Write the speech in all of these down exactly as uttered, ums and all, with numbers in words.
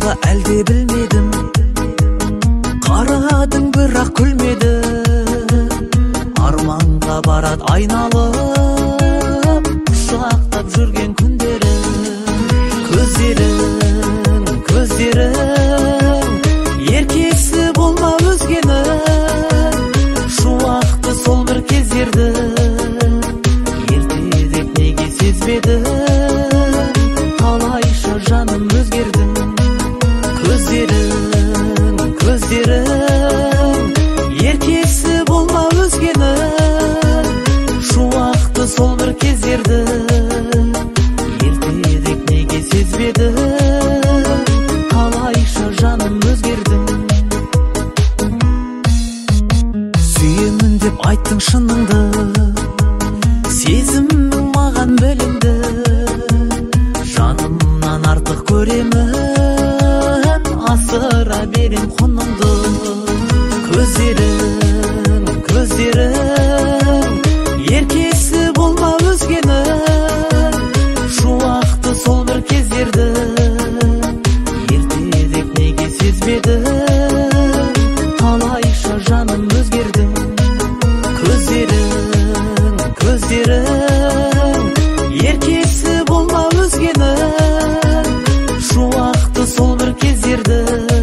ба әлде білмедім, қарадың бірақ күлмеді. Арманға барат айналып, құшақтап жүрген күндері. Көздерің, көздерің, еркесі болма өзгені. Шуақты сол бір кездерді, ертедек неге сезбеді. Қалайша жаным өзгердің. Көздерің, көздерің, еркесі болма өзгені. Шуақты сол бір кездерді, ертедек неге сезбеді. Қалайша жаным өзгердің. Сүйемін деп айттың шыныңды, сезімің маған бөлінді. Жанымнан артық көремін, асыра берем құныңды. Көздерің, көздерің, еркесі болма өзгені. Шуақты сол бір кездерді, ертедек неге сезбеді. Қалайша жаным өзгердің. Көздерің, көздерің, еркесі болма өзгені. Шуақты сол бір кездерді,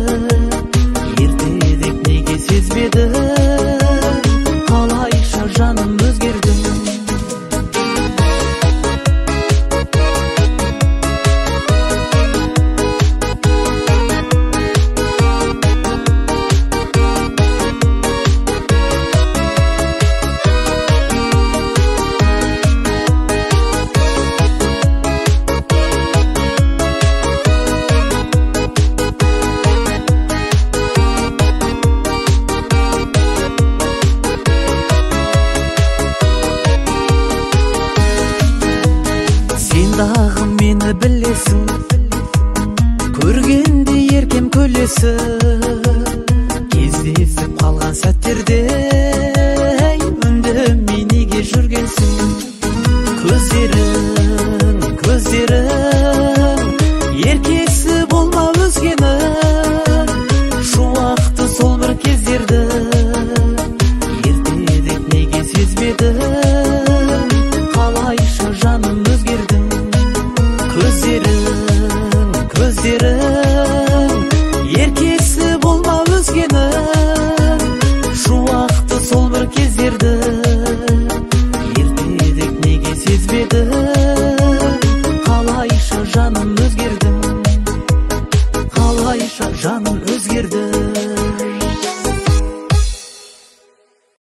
ертедек неге сезбеді. Қалайша жаным өзгердің. Дағы мені білесің, көргенде еркем көлесі. Кездесіп қалған сәттерде үндемей неге жүргенсің. Көздерің, көздерің, еркесі болма өзгені. Шуақты сол бір кездерді, ертедек неге сезбеді. Қалайша жаным өзгердің. Көздерің, көздерің, еркесі болма өзгені. Шуақты сол бір кездерді, ертедек неге сезбеді. Қалайша жаным өзгердің. Қалайша жаным өзгерді.